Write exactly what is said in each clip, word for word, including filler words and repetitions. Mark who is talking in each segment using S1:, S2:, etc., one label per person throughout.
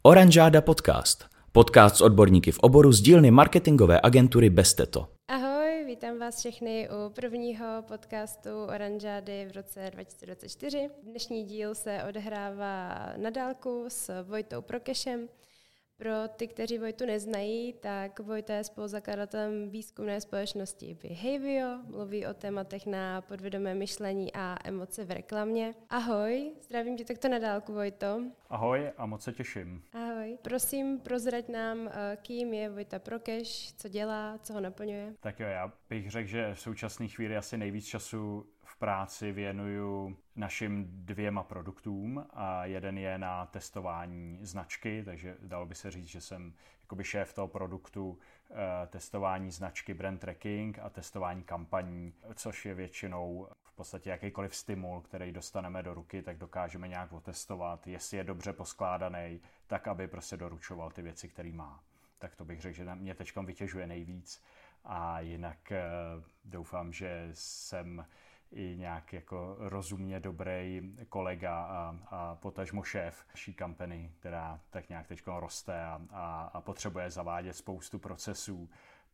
S1: Oranžáda podcast. Podcast s odborníky v oboru z dílny marketingové agentury Besteto.
S2: Ahoj, vítám vás všechny u prvního podcastu Oranžády v roce dva tisíce dvacet čtyři. Dnešní díl se odehrává na dálku s Vojtou Prokešem. Pro ty, kteří Vojtu neznají, tak Vojta je spoluzakladatelem výzkumné společnosti Behavio, mluví o tématech na podvědomé myšlení a emoce v reklamě. Ahoj, zdravím tě takto na dálku, Vojto.
S3: Ahoj a moc se těším.
S2: Ahoj, prosím, prozrať nám, kým je Vojta Prokeš, co dělá, co ho naplňuje.
S3: Tak jo, já bych řekl, že v současné chvíli asi nejvíc času v práci věnuju našim dvěma produktům a jeden je na testování značky, takže dalo by se říct, že jsem jakoby šéf toho produktu eh, testování značky brand tracking a testování kampaní, což je většinou v podstatě jakýkoliv stimul, který dostaneme do ruky, tak dokážeme nějak otestovat, jestli je dobře poskládaný, tak aby prostě doručoval ty věci, které má. Tak to bych řekl, že mě teďkom vytěžuje nejvíc a jinak eh, doufám, že jsem i nějak jako rozumně dobrý kolega a, a potažmo šéf naší company, která tak nějak teď roste a, a, a potřebuje zavádět spoustu procesů,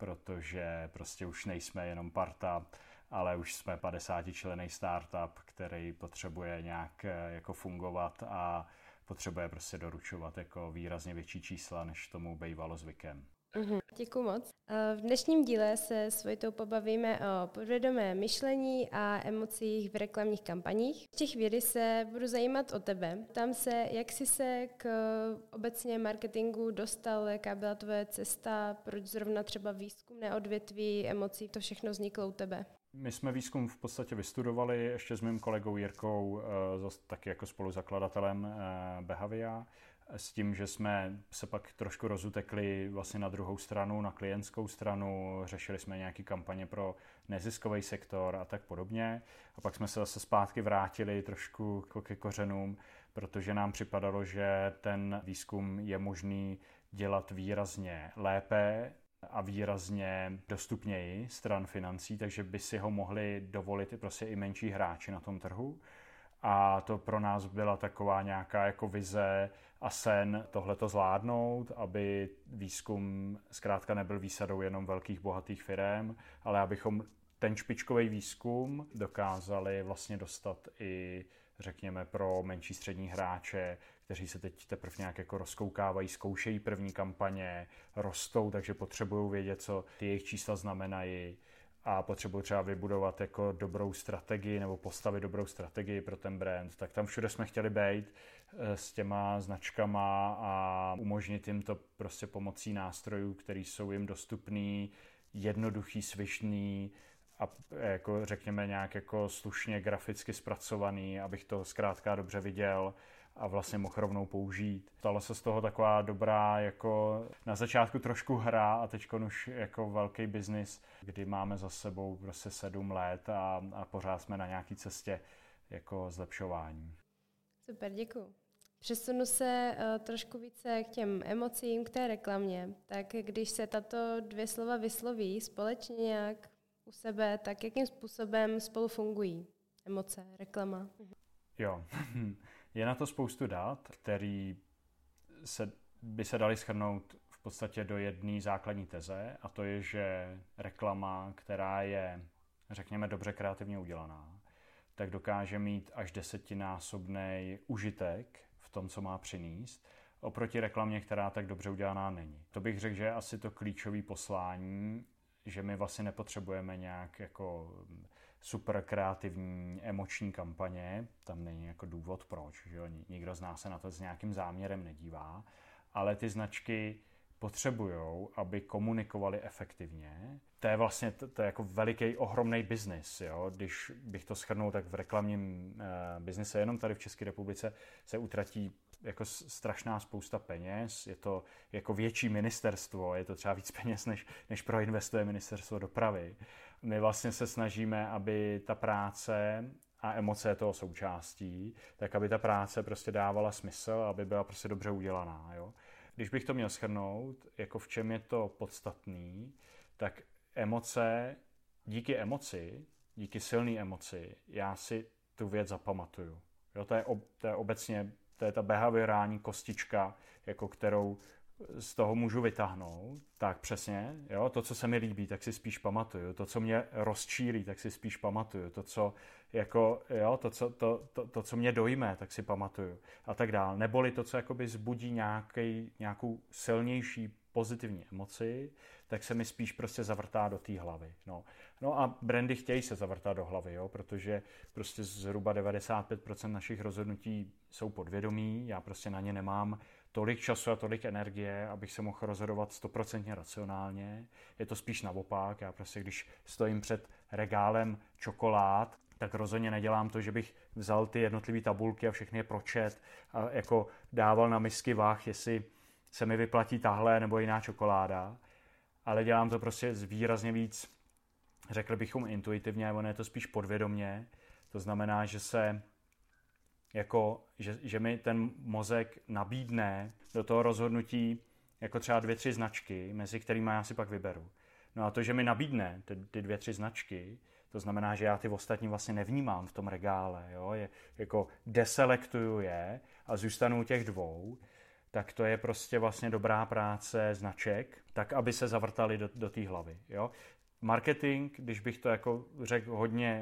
S3: protože prostě už nejsme jenom parta, ale už jsme padesátičlenný startup, který potřebuje nějak jako fungovat a potřebuje prostě doručovat jako výrazně větší čísla, než tomu bývalo zvykem.
S2: Uhum. Děkuji moc. V dnešním díle se s Vojtou pobavíme o podvědomé myšlení a emocích v reklamních kampaních. V těch chvíli se budu zajímat o tebe. Tam se, jak jsi se k obecně marketingu dostal, jaká byla tvoje cesta, proč zrovna třeba výzkumné odvětví, emocí, to všechno vzniklo u tebe.
S3: My jsme výzkum v podstatě vystudovali ještě s mým kolegou Jirkou, taky jako spoluzakladatelem Behavia, s tím, že jsme se pak trošku rozutekli vlastně na druhou stranu, na klientskou stranu, řešili jsme nějaké kampaně pro neziskový sektor a tak podobně. A pak jsme se zase zpátky vrátili trošku ke kořenům, protože nám připadalo, že ten výzkum je možný dělat výrazně lépe a výrazně dostupněji stran financí, takže by si ho mohli dovolit i prostě i menší hráči na tom trhu. A to pro nás byla taková nějaká jako vize a sen tohleto zvládnout, aby výzkum zkrátka nebyl výsadou jenom velkých bohatých firem, ale abychom ten špičkový výzkum dokázali vlastně dostat i, řekněme, pro menší střední hráče, kteří se teď teprve nějak jako rozkoukávají, zkoušejí první kampaně, rostou, takže potřebují vědět, co ty jejich čísla znamenají a potřebují třeba vybudovat jako dobrou strategii nebo postavit dobrou strategii pro ten brand, tak tam všude jsme chtěli být s těma značkama a umožnit jim to prostě pomocí nástrojů, které jsou jim dostupný, jednoduchý, svižný a jako řekněme nějak jako slušně graficky zpracovaný, abych to zkrátka dobře viděl a vlastně mohl rovnou použít. Stala se z toho taková dobrá, jako na začátku trošku hra a teď už jako velký biznis, kdy máme za sebou prostě sedm let a, a pořád jsme na nějaký cestě jako zlepšování.
S2: Super, děkuji. Přesunu se uh, trošku více k těm emocím, k té reklamě. Tak když se tato dvě slova vysloví společně nějak u sebe, tak jakým způsobem spolu fungují emoce, reklama?
S3: Jo, je na to spoustu dat, který se, by se daly shrnout v podstatě do jedné základní teze, a to je, že reklama, která je, řekněme, dobře kreativně udělaná, tak dokáže mít až desetinásobný užitek v tom, co má přinést, oproti reklamě, která tak dobře udělaná není. To bych řekl, že je asi to klíčové poslání, že my vlastně nepotřebujeme nějak jako super kreativní emoční kampaně, tam není jako důvod proč, že jo? Nikdo z nás se na to s nějakým záměrem nedívá, ale ty značky potřebujou, aby komunikovali efektivně. To je vlastně to, to je jako veliký, ohromný biznis. Jo? Když bych to shrnul, tak v reklamním uh, biznise jenom tady v České republice se utratí jako strašná spousta peněz. Je to jako větší ministerstvo, je to třeba víc peněz, než, než proinvestuje ministerstvo dopravy. My vlastně se snažíme, aby ta práce a emoce je toho součástí, tak aby ta práce prostě dávala smysl, aby byla prostě dobře udělaná. Jo? Když bych to měl shrnout, jako v čem je to podstatný, tak emoce, díky emoci, díky silné emoci, já si tu věc zapamatuju. Jo, to, je ob, to je obecně to je ta behaviorální kostička, jako kterou z toho můžu vytáhnout, tak přesně, jo, to, co se mi líbí, tak si spíš pamatuju, to, co mě rozčílí, tak si spíš pamatuju, to, co, jako, jo, to, co, to, to, to, co mě dojme, tak si pamatuju a tak dál. Neboli to, co jakoby zbudí nějaký, nějakou silnější pozitivní emoci, tak se mi spíš prostě zavrtá do té hlavy. No. no a brandy chtějí se zavrtat do hlavy, jo, protože prostě zhruba devadesát pět procent našich rozhodnutí jsou podvědomí, já prostě na ně nemám tolik času a tolik energie, abych se mohl rozhodovat stoprocentně racionálně. Je to spíš naopak, já prostě když stojím před regálem čokolád, tak rozhodně nedělám to, že bych vzal ty jednotlivé tabulky a všechny je pročet a jako dával na misky váh, jestli se mi vyplatí tahle nebo jiná čokoláda, ale dělám to prostě výrazně víc, řekl bychom intuitivně, ono je to spíš podvědomně, to znamená, že se jako, že, že mi ten mozek nabídne do toho rozhodnutí jako třeba dvě, tři značky, mezi kterými já si pak vyberu. No a to, že mi nabídne ty, ty dvě, tři značky, to znamená, že já ty ostatní vlastně nevnímám v tom regále, jo? Je, jako deselektuju je a zůstanu u těch dvou, tak to je prostě vlastně dobrá práce značek, tak aby se zavrtali do, do té hlavy. Jo? Marketing, když bych to jako řekl hodně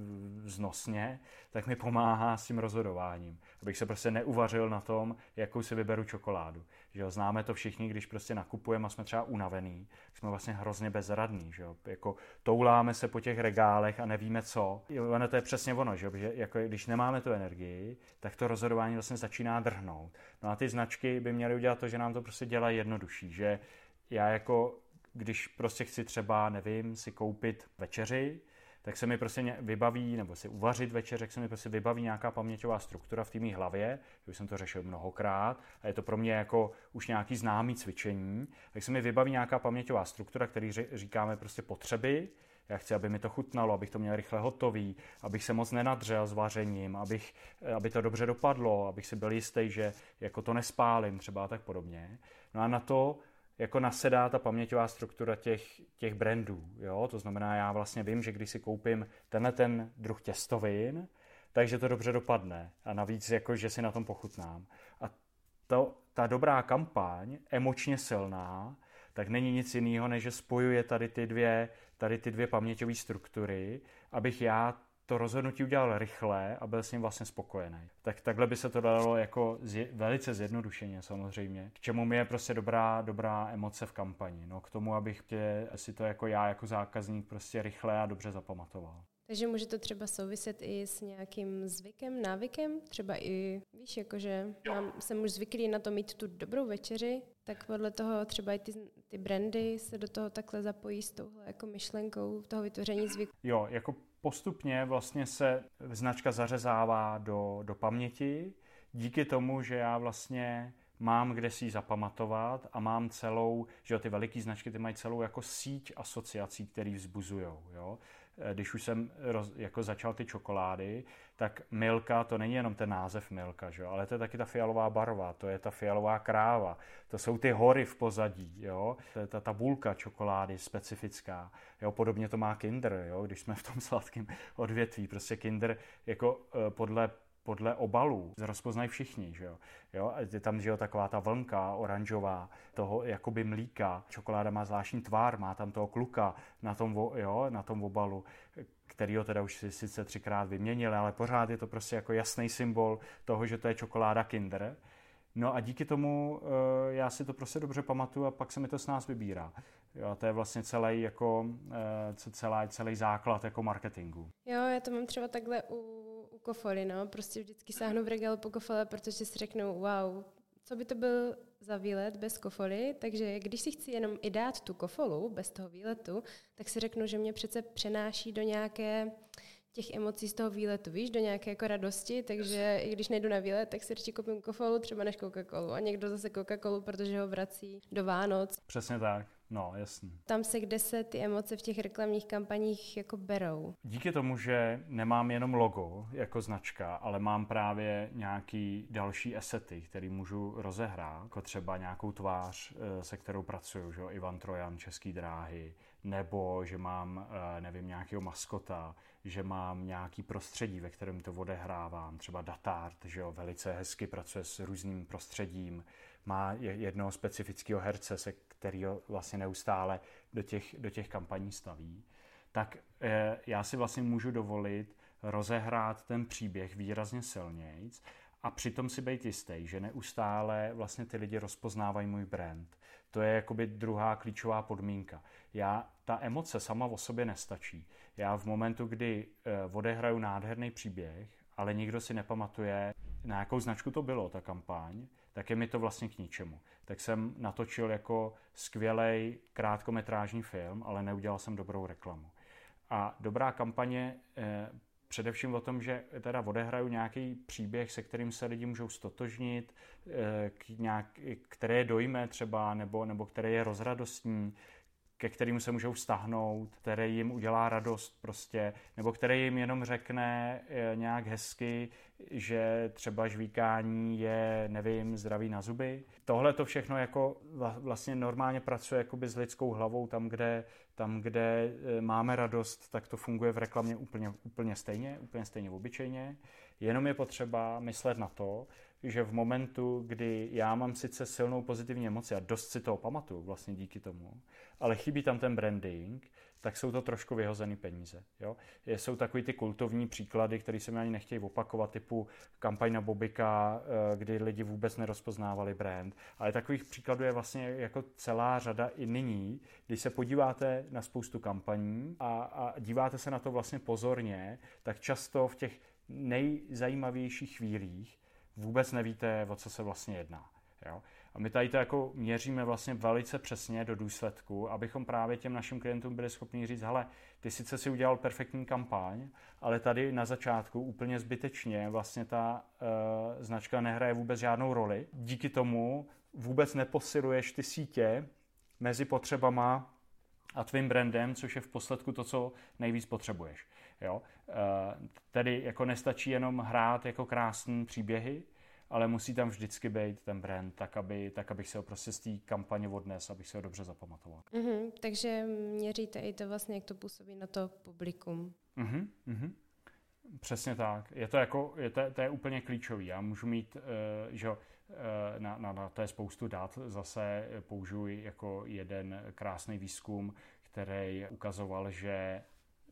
S3: vznosně, tak mi pomáhá s tím rozhodováním. Abych se prostě neuvařil na tom, jakou si vyberu čokoládu. Že jo, známe to všichni, když prostě nakupujeme a jsme třeba unavený, jsme vlastně hrozně bezradní. Že jo? Jako touláme se po těch regálech a nevíme co. Ono to je přesně ono, že, jo? Že jako když nemáme tu energii, tak to rozhodování vlastně začíná drhnout. No a ty značky by měly udělat to, že nám to prostě dělají jednodušší. Že já jako když prostě chci třeba, nevím, si koupit večeři, tak se mi prostě vybaví, nebo si uvařit večeři, tak se mi prostě vybaví nějaká paměťová struktura v té mý hlavě, už jsem to řešil mnohokrát a je to pro mě jako už nějaký známý cvičení, tak se mi vybaví nějaká paměťová struktura, který říkáme prostě potřeby. Já chci, aby mi to chutnalo, abych to měl rychle hotový, abych se moc nenadřel s vařením, abych, aby to dobře dopadlo, abych si byl jistý, že jako to nespálím třeba a tak podobně. No a na to jako nasedá ta paměťová struktura těch, těch brandů. Jo? To znamená, já vlastně vím, že když si koupím tenhle ten druh těstovin, takže to dobře dopadne. A navíc, jako, že si na tom pochutnám. A to, ta dobrá kampaň, emočně silná, tak není nic jiného, než že spojuje tady ty dvě, tady ty dvě paměťové struktury, abych já to rozhodnutí udělal rychle a byl s ním vlastně spokojený. Tak takhle by se to dalo jako zje, velice zjednodušeně samozřejmě. K čemu mi je prostě dobrá, dobrá emoce v kampani. No k tomu, abych tě, si to jako já, jako zákazník prostě rychle a dobře zapamatoval.
S2: Takže může to třeba souviset i s nějakým zvykem, návykem? Třeba i, víš, jakože mám, jsem už zvyklý na to mít tu dobrou večeři, tak podle toho třeba i ty, ty brandy se do toho takhle zapojí s touhle jako myšlenkou toho vytvoření zvyku.
S3: Jo, jako postupně vlastně se značka zařezává do, do paměti díky tomu, že já vlastně mám kde si ji zapamatovat a mám celou, že jo, ty veliký značky ty mají celou jako síť asociací, které vzbuzujou, jo. Když už jsem roz, jako začal ty čokolády, tak Milka, to není jenom ten název Milka, že jo, ale to je taky ta fialová barva, to je ta fialová kráva, to jsou ty hory v pozadí, jo, to je ta tabulka čokolády specifická, jo, podobně to má Kinder, jo, když jsme v tom sladkém odvětví, prostě Kinder jako podle podle obalů rozpoznají všichni, že jo. jo je tam, že jo, taková ta vlnka oranžová, toho jakoby mlíka. Čokoláda má zvláštní tvar, má tam toho kluka na tom, jo, na tom obalu, kterýho teda už si sice třikrát vyměnili, ale pořád je to prostě jako jasný symbol toho, že to je čokoláda Kinder. No a díky tomu uh, já si to prostě dobře pamatuju a pak se mi to s nás vybírá. Jo, a to je vlastně celý, jako, uh, celý, celý základ jako marketingu.
S2: Jo, já to mám třeba takhle u, u kofoly, no. Prostě vždycky sáhnu v regálu po kofole, protože si řeknu, wow, co by to byl za výlet bez kofoly, takže když si chci jenom i dát tu kofolu bez toho výletu, tak si řeknu, že mě přece přenáší do nějaké těch emocí z toho výletu, víš, do nějaké jako radosti, takže i když nejdu na výlet, tak si radši koupím kofolu třeba než Coca-Colu a někdo zase Coca-Colu, protože ho vrací do Vánoc.
S3: Přesně tak. No, jasný.
S2: Tam se, kde se ty emoce v těch reklamních kampaních jako berou?
S3: Díky tomu, že nemám jenom logo jako značka, ale mám právě nějaký další asety, který můžu rozehrát, jako třeba nějakou tvář, se kterou pracuju, že jo, Ivan Trojan, Český dráhy, nebo že mám, nevím, nějakého maskota, že mám nějaký prostředí, ve kterém to odehrávám, třeba Datart, že jo, velice hezky pracuje s různým prostředím, má jednoho specifického herce, se kterého vlastně neustále do těch, do těch kampaní staví, tak eh, já si vlastně můžu dovolit rozehrát ten příběh výrazně silnějc a přitom si být jistý, že neustále vlastně ty lidi rozpoznávají můj brand. To je jakoby druhá klíčová podmínka. Já, ta emoce sama o sobě nestačí. Já v momentu, kdy eh, odehraju nádherný příběh, ale nikdo si nepamatuje, na jakou značku to bylo, ta kampaň, tak je mi to vlastně k ničemu. Tak jsem natočil jako skvělej krátkometrážní film, ale neudělal jsem dobrou reklamu. A dobrá kampaně eh, především o tom, že teda odehraju nějaký příběh, se kterým se lidi můžou stotožnit, eh, k nějak, které je dojme třeba, nebo, nebo které je rozradostní, ke kterému se můžou vztahnout, který jim udělá radost prostě, nebo který jim jenom řekne e, nějak hezky, že třeba žvíkání je, nevím, zdraví na zuby. Tohle to všechno jako vlastně normálně pracuje jakoby s lidskou hlavou, tam, kde, tam, kde máme radost, tak to funguje v reklamě úplně, úplně stejně, úplně stejně obyčejně. Jenom je potřeba myslet na to, že v momentu, kdy já mám sice silnou pozitivní emoci a dost si toho pamatuju vlastně díky tomu, ale chybí tam ten branding, tak jsou to trošku vyhozený peníze. Jo? Jsou takový ty kultovní příklady, které se mi ani nechtějí opakovat, typu kampaň na Bobika, kdy lidi vůbec nerozpoznávali brand. Ale takových příkladů je vlastně jako celá řada i nyní, když se podíváte na spoustu kampaní a, a díváte se na to vlastně pozorně, tak často v těch nejzajímavějších chvílích vůbec nevíte, o co se vlastně jedná. Jo? A my tady to jako měříme vlastně velice přesně do důsledku, abychom právě těm našim klientům byli schopni říct, hele, ty sice si udělal perfektní kampaň, ale tady na začátku úplně zbytečně vlastně ta uh, značka nehraje vůbec žádnou roli. Díky tomu vůbec neposiluješ ty sítě mezi potřebama a tvým brandem, což je v posledku to, co nejvíc potřebuješ. Jo? Uh, tedy jako nestačí jenom hrát jako krásný příběhy, ale musí tam vždycky být ten brand, tak, aby, tak abych se ho prostě z té kampaně odnes, abych se ho dobře zapamatoval.
S2: Mm-hmm, takže měříte i to vlastně, jak to působí na to publikum.
S3: Mm-hmm, mm-hmm. Přesně tak. Je to, jako, je to, to je úplně klíčový. Já můžu mít, uh, že uh, na, na, na to je spoustu dat, zase použiju jako jeden krásný výzkum, který ukazoval, že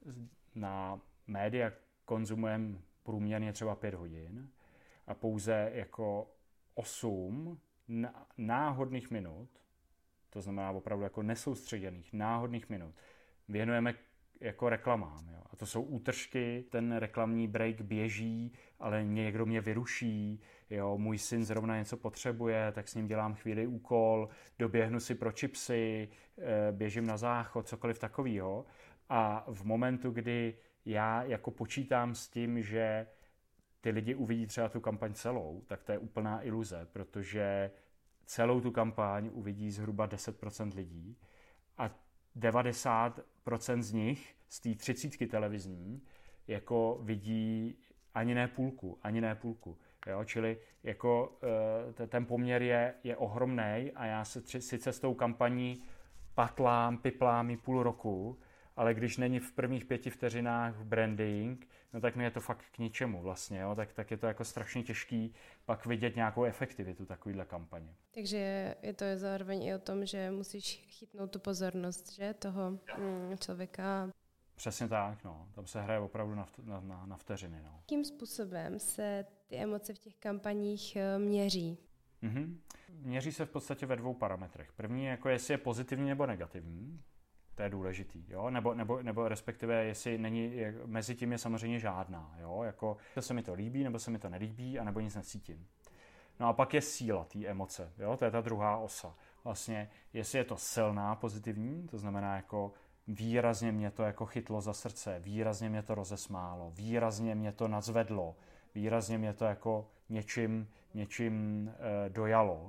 S3: na média konzumujeme průměrně třeba pět hodin, a pouze jako osm náhodných minut, to znamená opravdu jako nesoustředěných náhodných minut, věnujeme jako reklamám. Jo. A to jsou útržky, ten reklamní break běží, ale někdo mě vyruší, jo, můj syn zrovna něco potřebuje, tak s ním dělám chvíli úkol, doběhnu si pro čipsy, běžím na záchod, cokoliv takového. A v momentu, kdy já jako počítám s tím, že ty lidi uvidí třeba tu kampaň celou, tak to je úplná iluze, protože celou tu kampaň uvidí zhruba deset procent lidí a devadesát procent z nich, z té třicítky televizní, jako vidí ani ne půlku, ani ne půlku. Jo? Čili jako ten poměr je, je ohromnej a já se tři, sice s tou kampaní patlám, piplám i půl roku, ale když není v prvních pěti vteřinách branding, no tak mi je to fakt k ničemu vlastně, jo? Tak, tak je to jako strašně těžký pak vidět nějakou efektivitu takovýhle kampaně.
S2: Takže je to zároveň i o tom, že musíš chytnout tu pozornost, že, toho mm, člověka.
S3: Přesně tak, no. Tam se hraje opravdu na, na, na, na vteřiny, no.
S2: Jakým způsobem se ty emoce v těch kampaních měří?
S3: Mm-hmm. Měří se v podstatě ve dvou parametrech. První je, jako jestli je pozitivní nebo negativní. To je důležitý, jo? Nebo, nebo, nebo respektive, jestli není, mezi tím je samozřejmě žádná, jo? Jako, se mi to líbí, nebo se mi to nelíbí, anebo nic necítím. No a pak je síla té emoce, jo? To je ta druhá osa. Vlastně, jestli je to silná, pozitivní, to znamená jako výrazně mě to jako chytlo za srdce, výrazně mě to rozesmálo, výrazně mě to nadzvedlo, výrazně mě to jako něčím, něčím e, dojalo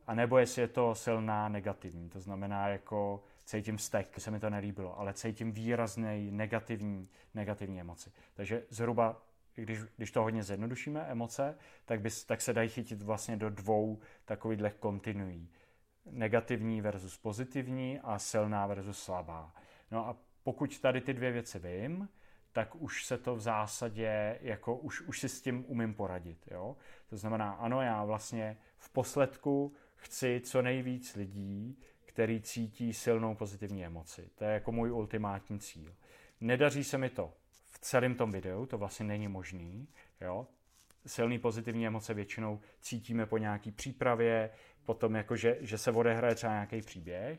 S3: A nebo jestli je to silná negativní, to znamená jako cítím vztek, se mi to nelíbilo, ale cítím výrazný negativní, negativní emoci. Takže zhruba, když, když to hodně zjednodušíme, emoce, tak, bys, tak se dají chytit vlastně do dvou takových kontinuí. Negativní versus pozitivní a silná versus slabá. No a pokud tady ty dvě věci vím, tak už se to v zásadě, jako už, už si s tím umím poradit. Jo? To znamená, ano, já vlastně v posledku chci co nejvíc lidí, který cítí silnou pozitivní emoci. To je jako můj ultimátní cíl. Nedaří se mi to v celém tom videu, to vlastně není možný. Jo? Silný pozitivní emoce většinou cítíme po nějaký přípravě, potom jako, že, že se odehraje třeba nějaký příběh.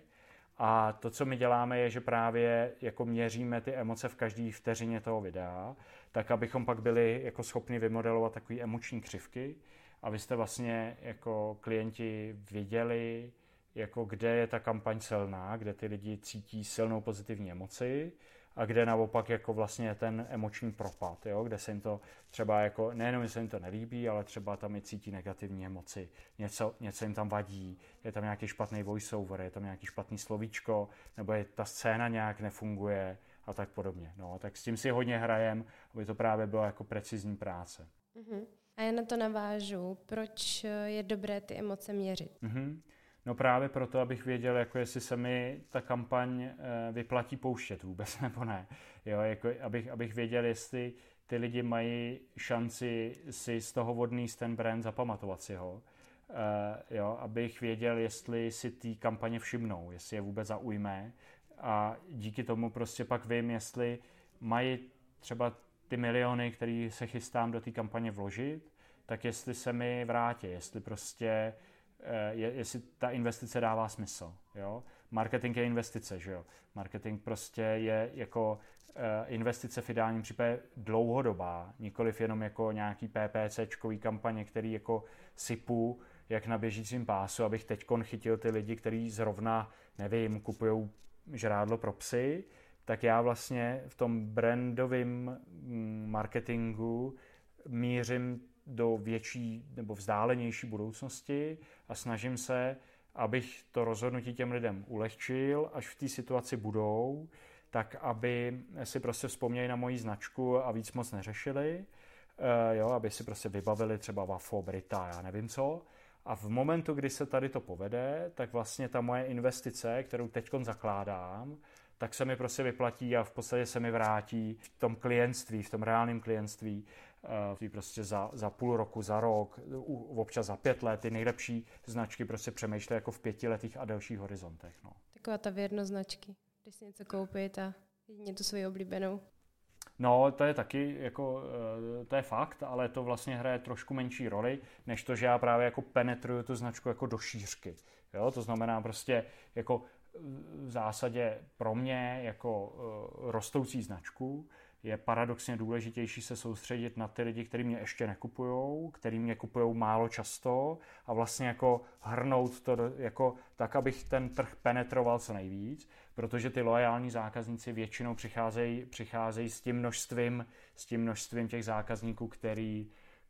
S3: A to, co my děláme, je, že právě jako měříme ty emoce v každé vteřině toho videa, tak abychom pak byli jako schopni vymodelovat takové emoční křivky, abyste vlastně jako klienti viděli, jako kde je ta kampaň silná, kde ty lidi cítí silnou pozitivní emoci a kde naopak jako vlastně je ten emoční propad, jo? Kde se jim to třeba jako, nejenom, že se jim to nelíbí, ale třeba tam i cítí negativní emoci, něco, něco jim tam vadí, je tam nějaký špatný voiceover, je tam nějaký špatný slovíčko, nebo je ta scéna nějak nefunguje a tak podobně. No, tak s tím si hodně hrajem, aby to právě bylo jako precizní práce.
S2: Uh-huh. A já na to navážu, proč je dobré ty emoce měřit?
S3: Uh-huh. No právě proto, abych věděl, jako jestli se mi ta kampaň vyplatí pouštět vůbec, nebo ne. Jo, jako abych, abych věděl, jestli ty lidi mají šanci si z toho odníst ten brand, zapamatovat si ho. Uh, jo, abych věděl, jestli si ty kampaně všimnou, jestli je vůbec zaujme. A díky tomu prostě pak vím, jestli mají třeba ty miliony, které se chystám do té kampaně vložit, tak jestli se mi vrátí, jestli prostě Je, jestli ta investice dává smysl. Jo? Marketing je investice, že jo? Marketing prostě je jako uh, investice v ideálním případě dlouhodobá, nikoliv jenom jako nějaký PPCčkový kampaně, který jako sypu jak na běžícím pásu, abych teďkon chytil ty lidi, kteří zrovna, nevím, kupujou žrádlo pro psy, tak já vlastně v tom brandovém marketingu mířím do větší nebo vzdálenější budoucnosti a snažím se, abych to rozhodnutí těm lidem ulehčil, až v té situaci budou, tak aby si prostě vzpomněli na moji značku a víc moc neřešili, uh, jo, aby si prostě vybavili třeba Wafo, Brita, já nevím co. A v momentu, kdy se tady to povede, tak vlastně ta moje investice, kterou teďkon zakládám, tak se mi prostě vyplatí a v podstatě se mi vrátí v tom klientství, v tom reálném klientství, uh, prostě za, za půl roku, za rok, občas za pět let. Ty nejlepší značky prostě přemýšlí jako v pětiletých a delších horizontech. No.
S2: Taková ta věrnost značky, když si něco koupit a jedině tu svoji oblíbenou.
S3: No, to je taky, jako, to je fakt, ale to vlastně hraje trošku menší roli, než to, že já právě jako penetruju tu značku jako do šířky. Jo? To znamená prostě jako v zásadě pro mě jako rostoucí značku je paradoxně důležitější se soustředit na ty lidi, kteří mě ještě nekupujou, kteří mě kupujou málo často a vlastně jako hrnout to do, jako tak, abych ten trh penetroval co nejvíc, protože ty loajální zákazníci většinou přicházejí, přicházejí s tím množstvím, s tím množstvím těch zákazníků, který,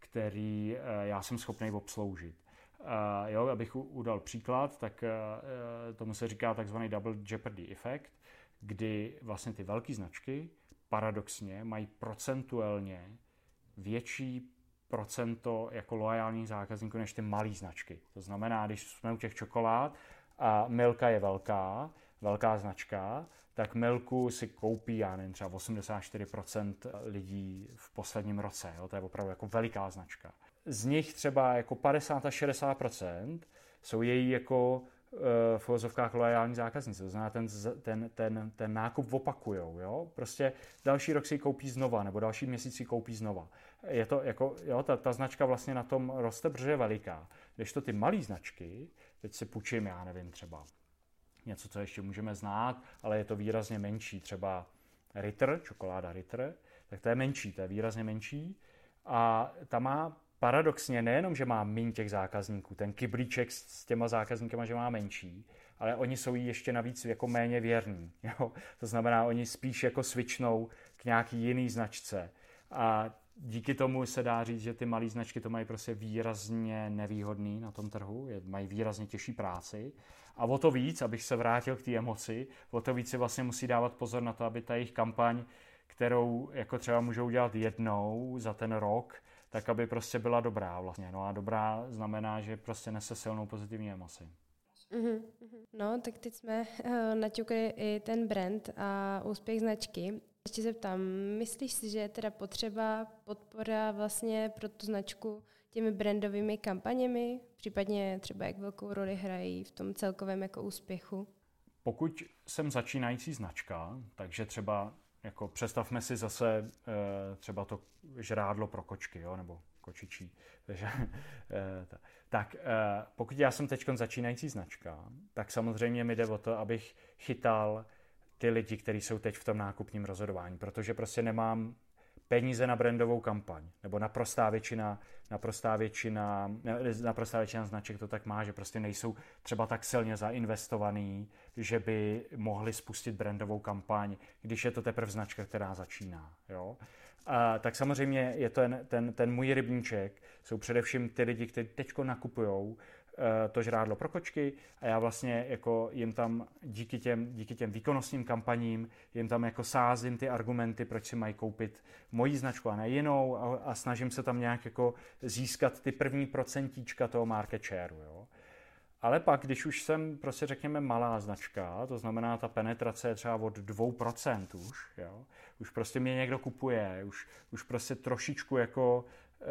S3: který já jsem schopný obsloužit. Uh, jo, abych udal příklad, tak uh, tomu se říká takzvaný double jeopardy efekt, kdy vlastně ty velké značky paradoxně mají procentuálně větší procento jako loajálních zákazníků než ty malé značky. To znamená, když jsme u těch čokolád a Milka je velká, velká značka, tak Milku si koupí, já nevím, třeba osmdesát čtyři procent lidí v posledním roce. Jo? To je opravdu jako veliká značka. Z nich třeba jako padesát až šedesát procent jsou její jako v uvozovkách loajální zákazníci. To znamená, ten, ten, ten, ten nákup opakujou. Jo? Prostě další rok si ji koupí znova, nebo další měsíc si koupí znova. Je to jako, jo, ta, ta značka vlastně na tom roste, protože je veliká. Když to ty malé značky, teď si půjčím, já nevím, třeba něco, co ještě můžeme znát, ale je to výrazně menší, třeba Ritter, čokoláda Ritter, tak to je menší, to je výrazně menší a ta má paradoxně nejenom, že má méně těch zákazníků, ten kyblíček s těma zákazníkama, že má menší, ale oni jsou jí ještě navíc jako méně věrní. Jo? To znamená, oni spíš jako switchnou k nějaký jiný značce. A díky tomu se dá říct, že ty malé značky to mají prostě výrazně nevýhodný na tom trhu, mají výrazně těžší práci. A o to víc, abych se vrátil k té emoci, o to víc si vlastně musí dávat pozor na to, aby ta jejich kampaň, kterou jako třeba můžou dělat jednou za ten rok, tak aby prostě byla dobrá vlastně. No a dobrá znamená, že prostě nese silnou pozitivní emoci.
S2: Mm-hmm. No, tak teď jsme uh, naťukli i ten brand a úspěch značky. Ještě se ptám, myslíš si, že je teda potřeba podpora vlastně pro tu značku těmi brandovými kampaněmi, případně třeba jak velkou roli hrají v tom celkovém jako úspěchu?
S3: Pokud jsem začínající značka, takže třeba jako představme si zase e, třeba to žrádlo pro kočky, jo, nebo kočičí. Takže, e, tak e, pokud já jsem teď začínající značka, tak samozřejmě mi jde o to, abych chytal ty lidi, kteří jsou teď v tom nákupním rozhodování, protože prostě nemám peníze na brandovou kampaň, nebo naprostá většina, naprostá většina, naprostá většina značek to tak má, že prostě nejsou třeba tak silně zainvestovaný, že by mohli spustit brandovou kampaň, když je to teprve značka, která začíná. Jo? A tak samozřejmě je to ten, ten, ten můj rybníček, jsou především ty lidi, kteří teďko nakupujou to žrádlo pro kočky a já vlastně jako jim tam díky těm, díky těm výkonnostním kampaním jim tam jako sázím ty argumenty, proč si mají koupit moji značku a ne jinou a, a snažím se tam nějak jako získat ty první procentíčka toho market shareu, jo. Ale pak, když už jsem prostě řekněme malá značka, to znamená ta penetrace je třeba od dvou procent už, jo, už prostě mě někdo kupuje, už, už prostě trošičku jako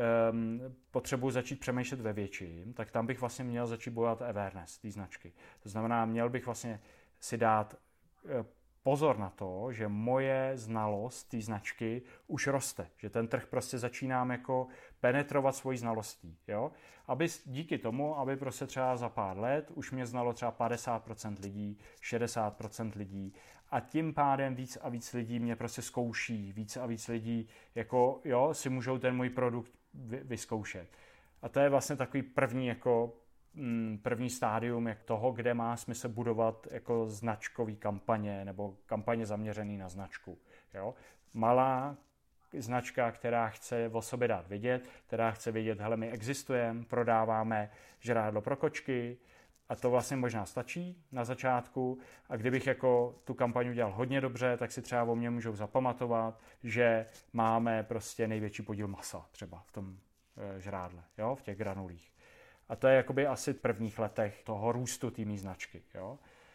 S3: Um, potřebuji začít přemýšlet ve větším, tak tam bych vlastně měl začít bojovat awareness té značky. To znamená, měl bych vlastně si dát uh, pozor na to, že moje znalost té značky už roste, že ten trh prostě začínám jako penetrovat svojí znalostí, jo? Aby díky tomu, aby prostě třeba za pár let už mě znalo třeba padesát procent lidí, šedesát procent lidí a tím pádem víc a víc lidí mě prostě zkouší, víc a víc lidí jako jo, si můžou ten můj produkt vyzkoušet. A to je vlastně takový první jako první stádium jak toho, kde má smysl budovat jako značkový kampaně nebo kampaně zaměřený na značku. Jo? Malá značka, která chce o sobě dát vědět, která chce vědět, hele, my existujeme, prodáváme žrádlo pro kočky a to vlastně možná stačí na začátku a kdybych jako tu kampaň udělal hodně dobře, tak si třeba o mě můžou zapamatovat, že máme prostě největší podíl masa třeba v tom e, žrádle, jo, v těch granulích. A to je jakoby asi v prvních letech toho růstu té mý značky. Jo?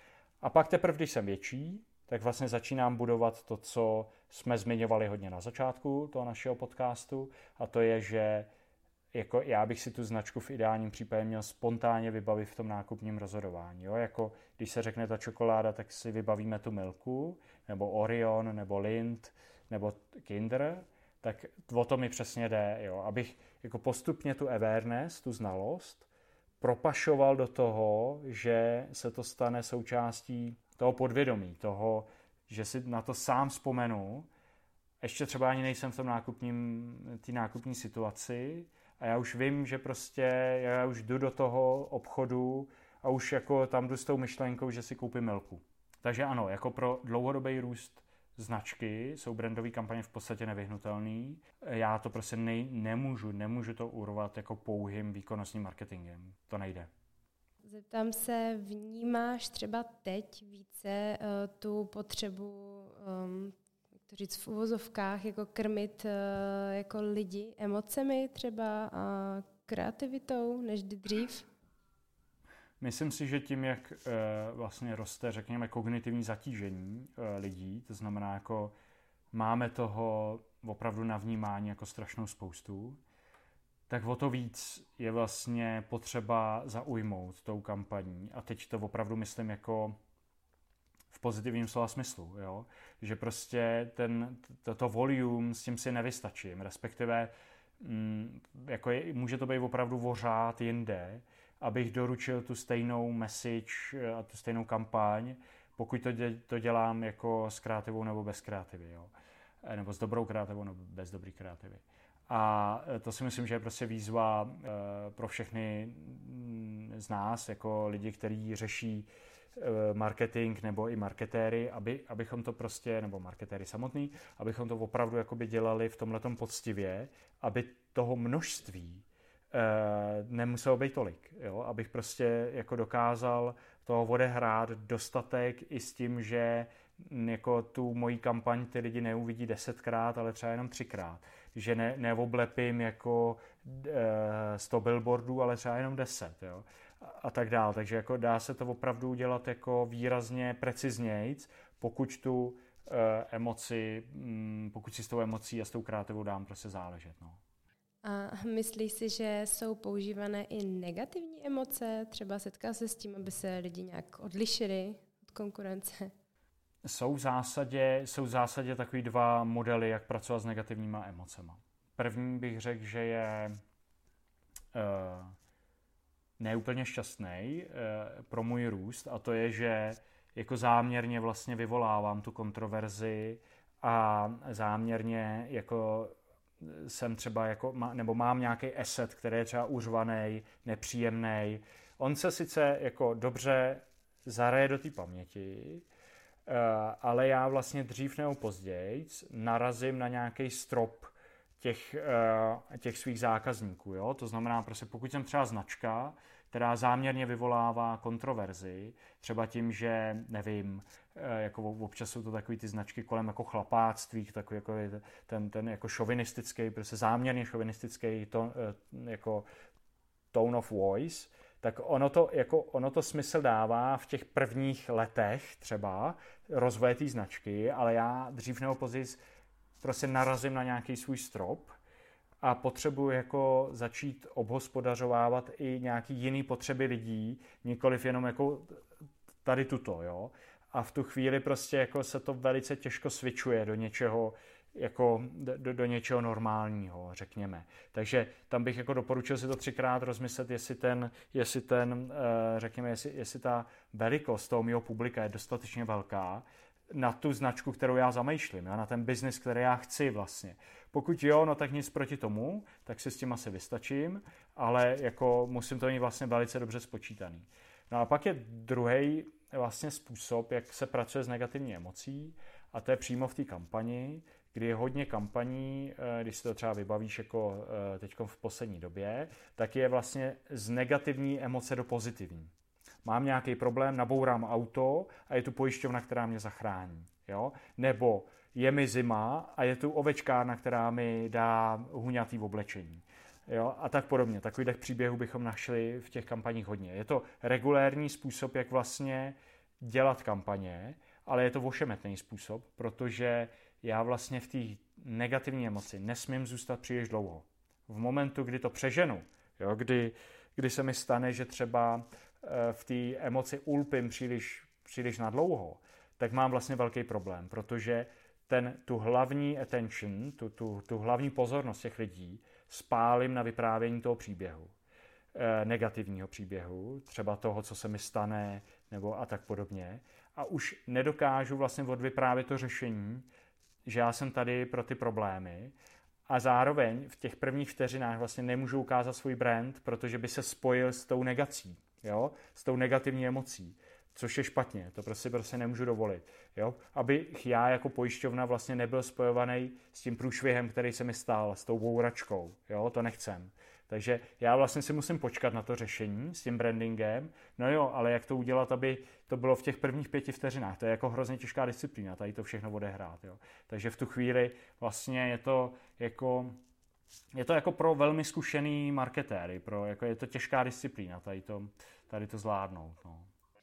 S3: A pak teprve, když jsem větší, tak vlastně začínám budovat to, co jsme zmiňovali hodně na začátku toho našeho podcastu, a to je, že jako já bych si tu značku v ideálním případě měl spontánně vybavit v tom nákupním rozhodování. Jo? Jako když se řekne ta čokoláda, tak si vybavíme tu Milku, nebo Orion, nebo Lindt, nebo Kinder, tak o to mi přesně jde, jo? Abych jako postupně tu awareness, tu znalost, propašoval do toho, že se to stane součástí toho podvědomí, toho, že si na to sám vzpomenu, ještě třeba ani nejsem v tom nákupním, té nákupní situaci a já už vím, že prostě já už jdu do toho obchodu a už jako tam jdu s tou myšlenkou, že si koupím Milku. Takže ano, jako pro dlouhodobý růst značky jsou brandové kampaně v podstatě nevyhnutelný. Já to prostě nej, nemůžu, nemůžu to urvat jako pouhým výkonnostním marketingem. To nejde.
S2: Zeptám se, vnímáš třeba teď více uh, tu potřebu, um, jak to říct, v uvozovkách, jako krmit uh, jako lidi emocemi třeba a kreativitou, než dřív?
S3: Myslím si, že tím, jak e, vlastně roste, řekněme, kognitivní zatížení e, lidí, to znamená, jako máme toho opravdu na vnímání jako strašnou spoustu, tak o to víc je vlastně potřeba zaujmout tou kampaní. A teď to opravdu myslím jako v pozitivním slova smyslu, jo? Že prostě ten, toto volume, s tím si nevystačím, respektive mm, jako je, může to být opravdu vořád jinde, abych doručil tu stejnou message a tu stejnou kampaň, pokud to, dě, to dělám jako s kreativou nebo bez kreativy, jo? Nebo s dobrou kreativou nebo bez dobrý kreativy. A to si myslím, že je prostě výzva pro všechny z nás, jako lidi, kteří řeší marketing nebo i marketéry, aby, abychom to prostě, nebo marketéry samotný, abychom to opravdu jakoby dělali v tomhletom poctivě, aby toho množství nemuselo být tolik, jo? Abych prostě jako dokázal toho odehrát dostatek i s tím, že jako tu moji kampaň ty lidi neuvidí desetkrát, ale třeba jenom třikrát. Že ne, neoblepím jako e, sto billboardů, ale třeba jenom deset, jo? A, a tak dál. Takže jako dá se to opravdu udělat jako výrazně preciznějc, pokud tu e, emoci, m, pokud si s tou emocí a s tou kreativou dám prostě záležet. No.
S2: A myslíš si, že jsou používané i negativní emoce? Třeba setkal se s tím, aby se lidi nějak odlišili od konkurence?
S3: Jsou v zásadě, jsou v zásadě takový dva modely, jak pracovat s negativníma emocema. První bych řekl, že je uh, neúplně šťastný uh, pro můj růst, a to je, že jako záměrně vlastně vyvolávám tu kontroverzi a záměrně jako jsem třeba jako, nebo mám nějaký asset, který je třeba uřvaný, nepříjemný. On se sice jako dobře zaraje do té paměti, ale já vlastně dřív nebo později narazím na nějaký strop těch, těch svých zákazníků. Jo? To znamená, prostě pokud jsem třeba značka, která záměrně vyvolává kontroverzi, třeba tím, že, nevím, jako občas jsou to takový ty značky kolem jako chlapáctví, takový jako ten, ten jako šovinistický, prostě záměrně šovinistický to, jako tone of voice, tak ono to, jako, ono to smysl dává v těch prvních letech třeba rozvoje té značky, ale já dřív nebo později prostě narazím na nějaký svůj strop a potřebuji jako začít obhospodařovávat i nějaký jiný potřeby lidí, nikoliv jenom jako tady tuto, jo. A v tu chvíli prostě jako se to velice těžko switchuje do něčeho, jako do, do něčeho normálního, řekněme. Takže tam bych jako doporučil si to třikrát rozmyslet, jestli ten, jestli ten, řekněme, jestli, jestli ta velikost toho mého publika je dostatečně velká na tu značku, kterou já zamýšlím, na ten biznis, který já chci vlastně. Pokud jo, no tak nic proti tomu, tak si s tím asi vystačím, ale jako musím to mít vlastně velice dobře spočítaný. No a pak je druhý vlastně způsob, jak se pracuje s negativní emocí, a to je přímo v té kampani, kdy je hodně kampaní, když si to třeba vybavíš jako teď v poslední době, tak je vlastně z negativní emoce do pozitivní. Mám nějaký problém, nabourám auto a je tu pojišťovna, která mě zachrání. Jo? Nebo je mi zima a je tu ovečkárna, která mi dá huňatý oblečení. Jo? A tak podobně. Takových příběhů bychom našli v těch kampaních hodně. Je to regulérní způsob, jak vlastně dělat kampaně, ale je to ošemetný způsob, protože já vlastně v té negativní emoci nesmím zůstat příliš dlouho. V momentu, kdy to přeženu, jo, kdy, kdy se mi stane, že třeba v té emoci ulpím příliš, příliš nadlouho, tak mám vlastně velký problém, protože ten, tu hlavní attention, tu, tu, tu hlavní pozornost těch lidí spálím na vyprávění toho příběhu. E, negativního příběhu, třeba toho, co se mi stane, nebo a tak podobně. A už nedokážu vlastně odvyprávět to řešení, že já jsem tady pro ty problémy, a zároveň v těch prvních vteřinách vlastně nemůžu ukázat svůj brand, protože by se spojil s tou negací, jo? S tou negativní emocí, což je špatně, to prostě prostě nemůžu dovolit. Jo? Abych já jako pojišťovna vlastně nebyl spojovaný s tím průšvihem, který se mi stál, s tou bouračkou, jo? To nechcem. Takže já vlastně si musím počkat na to řešení s tím brandingem, no jo, ale jak to udělat, aby to bylo v těch prvních pěti vteřinách, to je jako hrozně těžká disciplína, tady to všechno odehrát, jo. Takže v tu chvíli vlastně je to jako, je to jako pro velmi zkušený marketéry, pro, jako je to těžká disciplína, tady to, tady to zvládnout, no.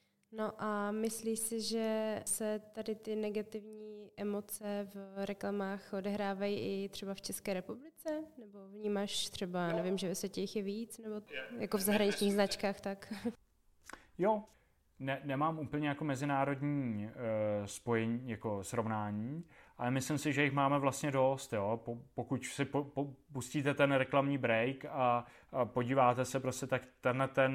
S2: No a myslíš si, že se tady ty negativní emoce v reklamách odehrávají i třeba v České republice? Nebo vnímáš třeba, nevím, že ve světě jich je víc, nebo jako v zahraničních značkách, tak?
S3: Jo, ne, nemám úplně jako mezinárodní uh, spojení, jako srovnání, ale myslím si, že jich máme vlastně dost, jo. Po, pokud si po, po, pustíte ten reklamní break a, a podíváte se prostě, tak tenhle ten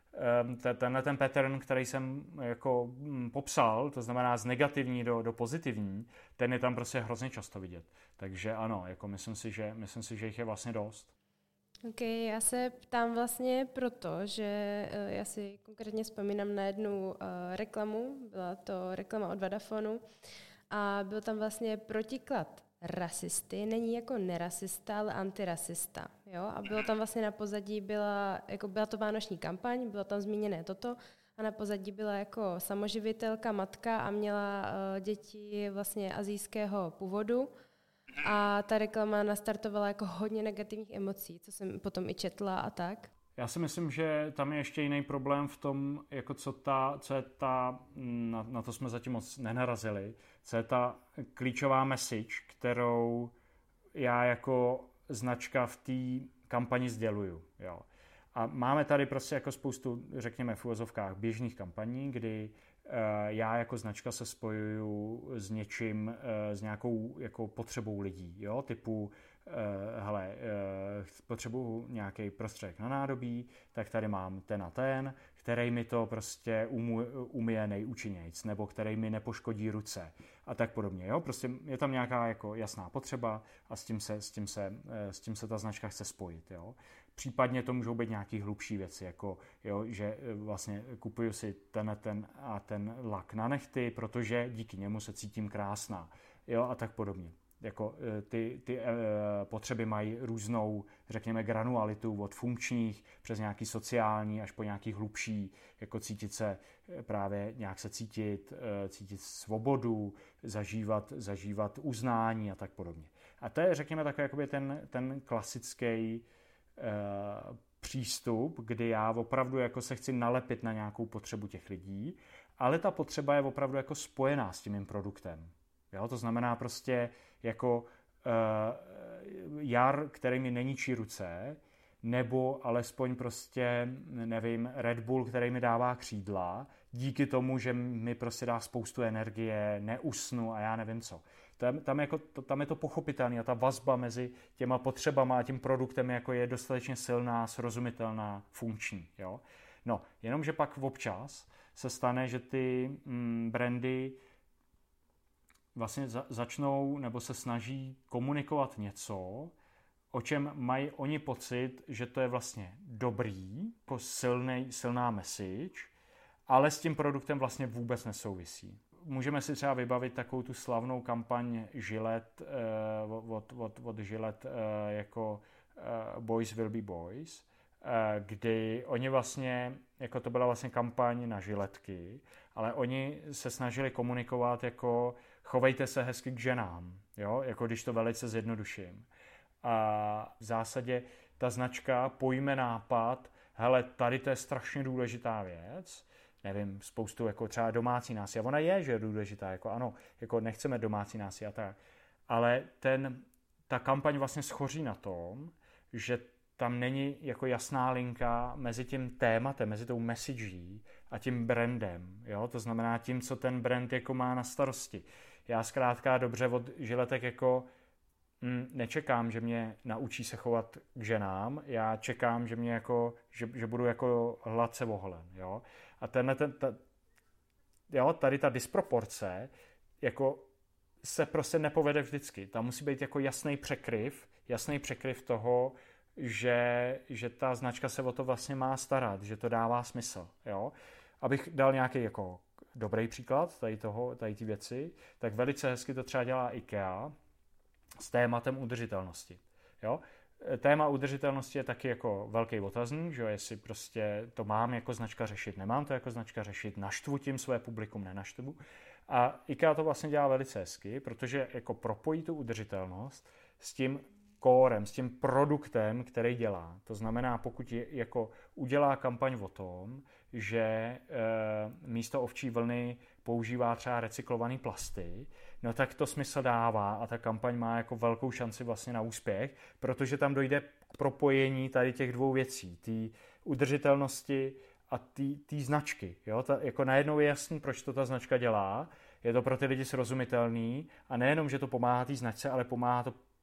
S3: tenhle ten pattern, který jsem jako popsal, to znamená z negativní do, do pozitivní, ten je tam prostě hrozně často vidět. Takže ano, jako myslím si, že, myslím si, že jich je vlastně dost.
S2: Ok, já se ptám vlastně proto, že já si konkrétně vzpomínám na jednu uh, reklamu, byla to reklama od Vodafonu a byl tam vlastně protiklad rasisty, není jako nerasista, ale antirasista. Jo? A bylo tam vlastně na pozadí, byla, jako byla to vánoční kampaň, bylo tam zmíněné toto a na pozadí byla jako samoživitelka, matka a měla uh, děti vlastně asijského původu. A ta reklama nastartovala jako hodně negativních emocí, co jsem potom i četla a tak.
S3: Já si myslím, že tam je ještě jiný problém v tom, jako co, ta, co je ta, na, na to jsme zatím moc nenarazili, co je ta klíčová message, kterou já jako značka v té kampani sděluju. Jo. A máme tady prostě jako spoustu, řekněme v uvozovkách, běžných kampaní, kdy já jako značka se spojuju s něčím, s nějakou jako potřebou lidí, jo, typu hele, potřebuju nějaký prostředek na nádobí, tak tady mám ten a ten, který mi to prostě umije nejúčinnějc, nebo který mi nepoškodí ruce a tak podobně, jo, prostě je tam nějaká jako jasná potřeba a s tím se, s tím se, s tím se ta značka chce spojit, jo. Případně to můžou být nějaký hlubší věci, jako jo, že vlastně kupuju si ten, ten a ten lak na nehty, protože díky němu se cítím krásná, jo, a tak podobně. Jako ty, ty e, potřeby mají různou, řekněme, granualitu od funkčních přes nějaký sociální až po nějaký hlubší, jako cítit se právě nějak se cítit, e, cítit svobodu, zažívat, zažívat uznání a tak podobně. A to je, řekněme, takový jakoby ten, ten klasický přístup, kdy já opravdu jako se chci nalepit na nějakou potřebu těch lidí, ale ta potřeba je opravdu jako spojená s tím mým produktem. Jo? To znamená prostě jako uh, jar, který mi neničí ruce, nebo alespoň prostě, nevím, Red Bull, který mi dává křídla, díky tomu, že mi prostě dá spoustu energie, neusnu a já nevím co. Tam, tam, jako, tam je to pochopitelné a ta vazba mezi těma potřebama a tím produktem jako je dostatečně silná, srozumitelná, funkční. Jo? No, jenomže pak občas se stane, že ty mm, brandy vlastně za, začnou nebo se snaží komunikovat něco, o čem mají oni pocit, že to je vlastně dobrý, jako silný, silná message, ale s tím produktem vlastně vůbec nesouvisí. Můžeme si třeba vybavit takovou tu slavnou kampaň Gillette, uh, od, od, od Gillette uh, jako uh, Boys Will Be Boys, uh, kdy oni vlastně, jako to byla vlastně kampaň na žiletky, ale oni se snažili komunikovat jako chovejte se hezky k ženám, jo? Jako když to velice zjednoduším. A v zásadě ta značka pojme nápad, hele, tady to je strašně důležitá věc, nevím, spoustu jako třeba domácí násilí. A ona je, že je důležitá, jako ano, jako nechceme domácí násilí a tak. Ale ten, ta kampaň vlastně schoří na tom, že tam není jako jasná linka mezi tím tématem, mezi tou messagí a tím brandem. Jo? To znamená tím, co ten brand jako má na starosti. Já zkrátka dobře od žiletek jako mm, nečekám, že mě naučí se chovat k ženám, já čekám, že mě jako, že, že budu jako hladce oholen, jo. A tenhle, ten, ta, jo, tady ta disproporce jako se prostě nepovede vždycky. Tam musí být jako jasný překryv, jasný překryv toho, že, že ta značka se o to vlastně má starat, že to dává smysl, jo. Abych dal nějaký jako dobrý příklad tady toho, tady ty věci, tak velice hezky to třeba dělá IKEA s tématem udržitelnosti. Jo? Téma udržitelnosti je taky jako velký otazník, že jestli prostě to mám jako značka řešit, nemám to jako značka řešit, naštvu tím své publikum, nenaštvu. A IKEA to vlastně dělá velice hezky, protože jako propojí tu udržitelnost s tím kórem, s tím produktem, který dělá. To znamená, pokud je, jako udělá kampaň o tom, že e, místo ovčí vlny používá třeba recyklované plasty, no tak to smysl dává a ta kampaň má jako velkou šanci vlastně na úspěch, protože tam dojde k propojení tady těch dvou věcí, té udržitelnosti a té značky. Jo? Ta, jako najednou je jasný, proč to ta značka dělá, je to pro ty lidi srozumitelný a nejenom, že to pomáhá té značce, ale pomáhá to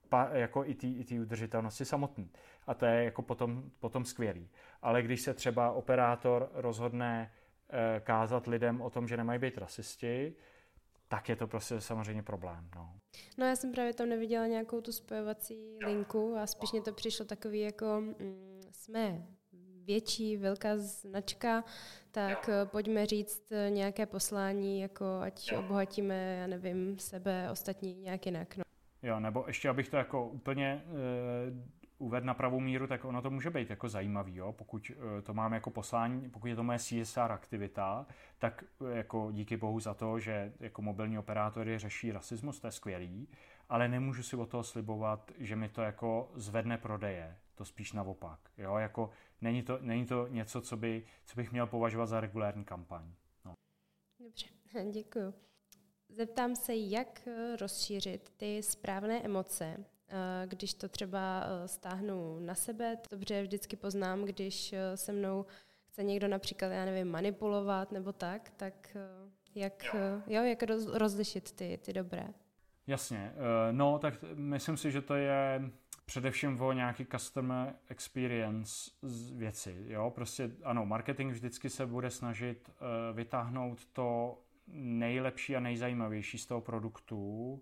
S3: pa, jako i té i té udržitelnosti samotný. A to je jako potom, potom skvělý. Ale když se třeba operátor rozhodne eh, kázat lidem o tom, že nemají být rasisti, tak je to prostě samozřejmě problém. No,
S2: no já jsem právě tam neviděla nějakou tu spojovací linku a spíš mě to přišlo takový jako mm, jsme větší, velká značka, tak jo. Pojďme říct nějaké poslání, jako ať jo. obohatíme, já nevím, sebe, ostatní nějak jinak. No.
S3: Jo, nebo ještě abych to jako úplně uh, uvedl na pravou míru, tak ono to může být jako zajímavý, jo? Pokud uh, to máme jako poslání, pokud je to moje C S R aktivita, tak uh, jako díky bohu za to, že jako mobilní operátory řeší rasismus, to je skvělý, ale nemůžu si od toho slibovat, že mi to jako zvedne prodeje, to spíš naopak, jo, jako není to, není to něco, co, by, co bych měl považovat za regulární kampaň. No.
S2: Dobře, děkuju. Zeptám se, jak rozšířit ty správné emoce, když to třeba stáhnu na sebe. Dobře, vždycky poznám, když se mnou chce někdo například, já nevím, manipulovat nebo tak, tak jak, jo, jak rozlišit ty, ty dobré?
S3: Jasně, no tak myslím si, že to je především o nějaký customer experience věci, jo, prostě ano, marketing vždycky se bude snažit vytáhnout to nejlepší a nejzajímavější z toho produktu,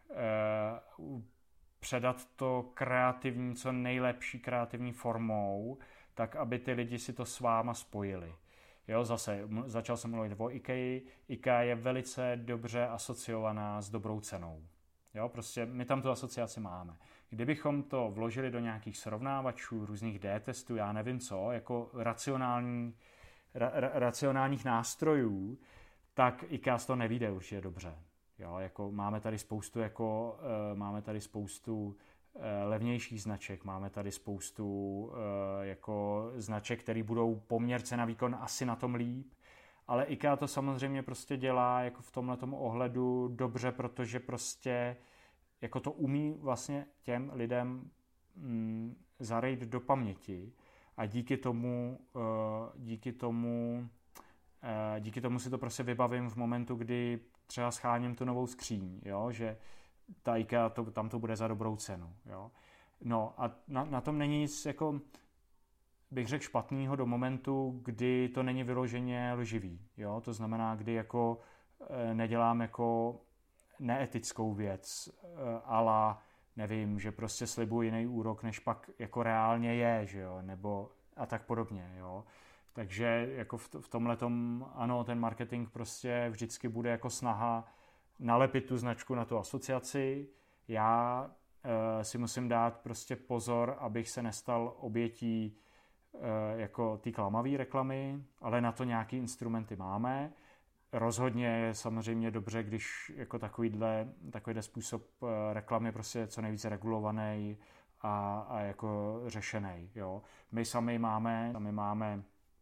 S3: předat to kreativní, co nejlepší kreativní formou, tak aby ty lidi si to s váma spojili. Jo, zase začal jsem mluvit o IKEA. IKEA je velice dobře asociovaná s dobrou cenou. Jo, prostě my tam tu asociaci máme. Kdybychom to vložili do nějakých srovnávačů, různých D-testů, já nevím co, jako racionální, ra, ra, racionálních nástrojů, tak IKEA z toho nevyjde určitě dobře. Jo, jako máme tady spoustu, jako, uh, máme tady spoustu uh, levnějších značek, máme tady spoustu uh, jako značek, které budou poměr cena výkon asi na tom líp, ale IKEA to samozřejmě prostě dělá jako v tomhletom ohledu dobře, protože prostě jako to umí vlastně těm lidem mm, zarejt do paměti a díky tomu, uh, díky tomu díky tomu si to prostě vybavím v momentu, kdy třeba scháním tu novou skříň, jo? Že ta IKEA, to, tam to bude za dobrou cenu. Jo? No a na, na tom není nic, jako bych řekl, špatného do momentu, kdy to není vyloženě lživý. Jo? To znamená, kdy jako nedělám jako neetickou věc, ala nevím, že prostě slibuji jiný úrok, než pak jako reálně je, že jo? Nebo a tak podobně, jo. Takže jako v tomhletom, ano, ten marketing prostě vždycky bude jako snaha nalepit tu značku na tu asociaci. Já e, si musím dát prostě pozor, abych se nestal obětí e, jako ty klamavé reklamy, ale na to nějaký instrumenty máme. Rozhodně je samozřejmě dobře, když jako takovýhle, takovýhle způsob reklamy je prostě co nejvíce regulovaný a, a jako řešený. Jo. My sami máme, sami máme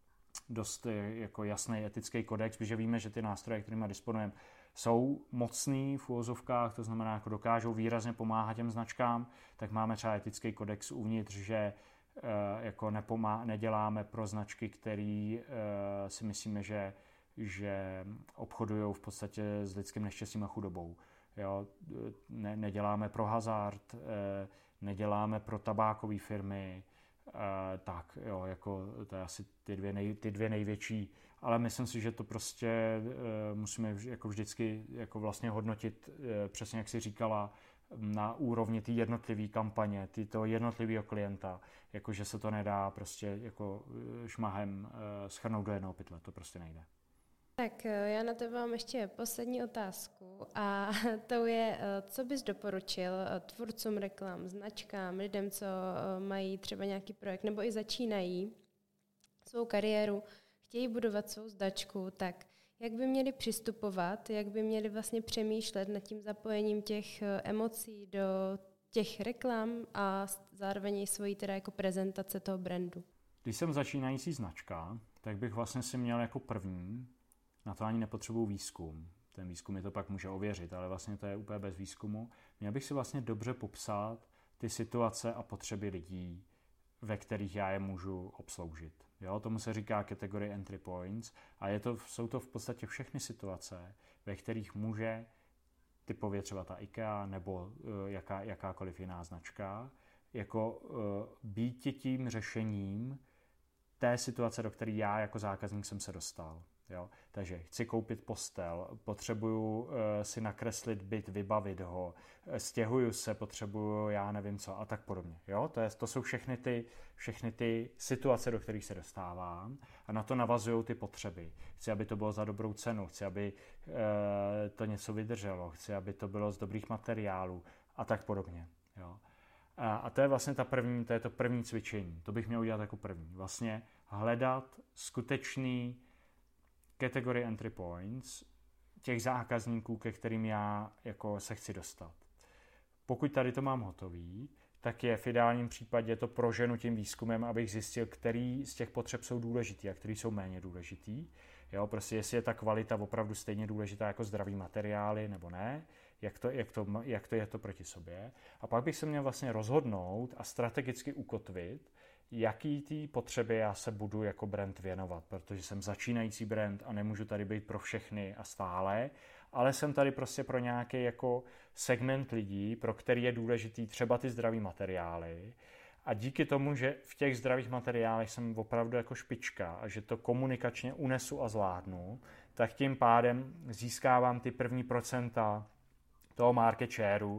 S3: dost jako jasný etický kodex, protože víme, že ty nástroje, kterými disponujeme, jsou mocný v uvozovkách, to znamená, jako dokážou výrazně pomáhat těm značkám, tak máme třeba etický kodex uvnitř, že jako nepomá- neděláme pro značky, které si myslíme, že, že obchodují v podstatě s lidským neštěstím a chudobou. Jo? Ne- neděláme pro hazard, neděláme pro tabákové firmy, Uh, tak, jo, jako to je asi ty dvě, nej, ty dvě největší, ale myslím si, že to prostě uh, musíme vž, jako vždycky jako vlastně hodnotit, uh, přesně jak jsi říkala, na úrovni té jednotlivé kampaně, ty toho jednotlivého klienta, jakože se to nedá prostě jako šmahem uh, shrnout do jednoho pytle, to prostě nejde.
S2: Tak já na tebe mám ještě poslední otázku a to je, co bys doporučil tvůrcům reklam, značkám, lidem, co mají třeba nějaký projekt nebo i začínají svou kariéru, chtějí budovat svou značku, tak jak by měli přistupovat, jak by měli vlastně přemýšlet nad tím zapojením těch emocí do těch reklam a zároveň i svojí teda jako prezentace toho brandu.
S3: Když jsem začínající značka, tak bych vlastně si měl jako první, na to ani nepotřebuji výzkum. Ten výzkum mi to pak může ověřit, ale vlastně to je úplně bez výzkumu. Měl bych si vlastně dobře popsat ty situace a potřeby lidí, ve kterých já je můžu obsloužit. Jo, tomu se říká category entry points a je to, jsou to v podstatě všechny situace, ve kterých může typově třeba ta IKEA nebo jaká, jakákoliv jiná značka, jako být tím řešením té situace, do které já jako zákazník jsem se dostal. Jo? Takže chci koupit postel, potřebuju uh, si nakreslit byt, vybavit ho, stěhuju se, potřebuju já nevím co a tak podobně. Jo? To, je, to jsou všechny ty, všechny ty situace, do kterých se dostávám a na to navazují ty potřeby. Chci, aby to bylo za dobrou cenu, chci, aby uh, to něco vydrželo, chci, aby to bylo z dobrých materiálů a tak podobně. Jo? A, a to je vlastně ta první, to je to první cvičení. To bych měl udělat jako první. Vlastně hledat skutečný category entry points těch zákazníků, ke kterým já jako se chci dostat. Pokud tady to mám hotový, tak je v ideálním případě to proženu tím výzkumem, abych zjistil, který z těch potřeb jsou důležitý a který jsou méně důležitý. Jo, prostě jestli je ta kvalita opravdu stejně důležitá jako zdraví materiály nebo ne, jak to, jak to, jak to je to proti sobě. A pak bych se měl vlastně rozhodnout a strategicky ukotvit, jaký té potřeby já se budu jako brand věnovat, protože jsem začínající brand a nemůžu tady být pro všechny a stále, ale jsem tady prostě pro nějaký jako segment lidí, pro který je důležitý třeba ty zdraví materiály. A díky tomu, že v těch zdravých materiálech jsem opravdu jako špička a že to komunikačně unesu a zvládnu, tak tím pádem získávám ty první procenta toho market shareu,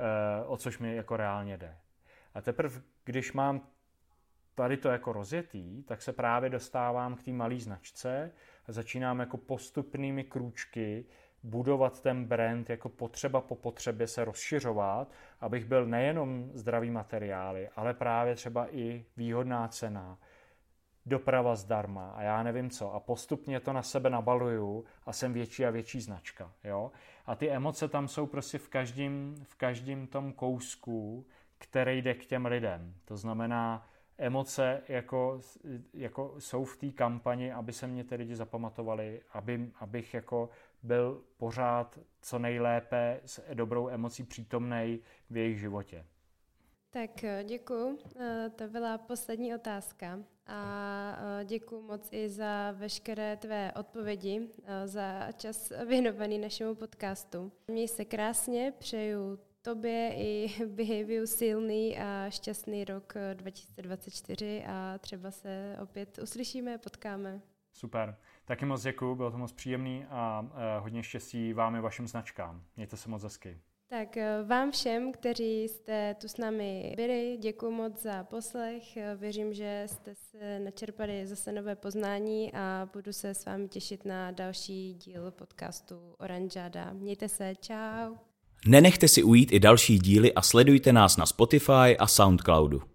S3: o což mi jako reálně jde. A teprve, když mám tady to jako rozjetý, tak se právě dostávám k té malé značce a začínám jako postupnými krůčky budovat ten brand jako potřeba po potřebě se rozšiřovat, abych byl nejenom zdravý materiály, ale právě třeba i výhodná cena, doprava zdarma a já nevím co. A postupně to na sebe nabaluju a jsem větší a větší značka. Jo? A ty emoce tam jsou prostě v každém, v každém tom kousku, který jde k těm lidem. To znamená, emoce jako, jako jsou v té kampani, aby se mě ty lidi zapamatovali, aby, abych jako byl pořád co nejlépe s dobrou emocí přítomnej v jejich životě.
S2: Tak děkuju. To byla poslední otázka a děkuju moc i za veškeré tvé odpovědi, za čas věnovaný našemu podcastu. Měj se krásně, přeju tobě i Behaviu silný a šťastný rok dva tisíce dvacet čtyři a třeba se opět uslyšíme, potkáme.
S3: Super. Taky moc děkuju, bylo to moc příjemný a hodně štěstí vám i vašim značkám. Mějte se moc hezky.
S2: Tak vám všem, kteří jste tu s námi byli, děkuji moc za poslech. Věřím, že jste se načerpali zase nové poznání a budu se s vámi těšit na další díl podcastu Oranžáda. Mějte se, čau.
S1: Nenechte si ujít i další díly a sledujte nás na Spotify a Soundcloudu.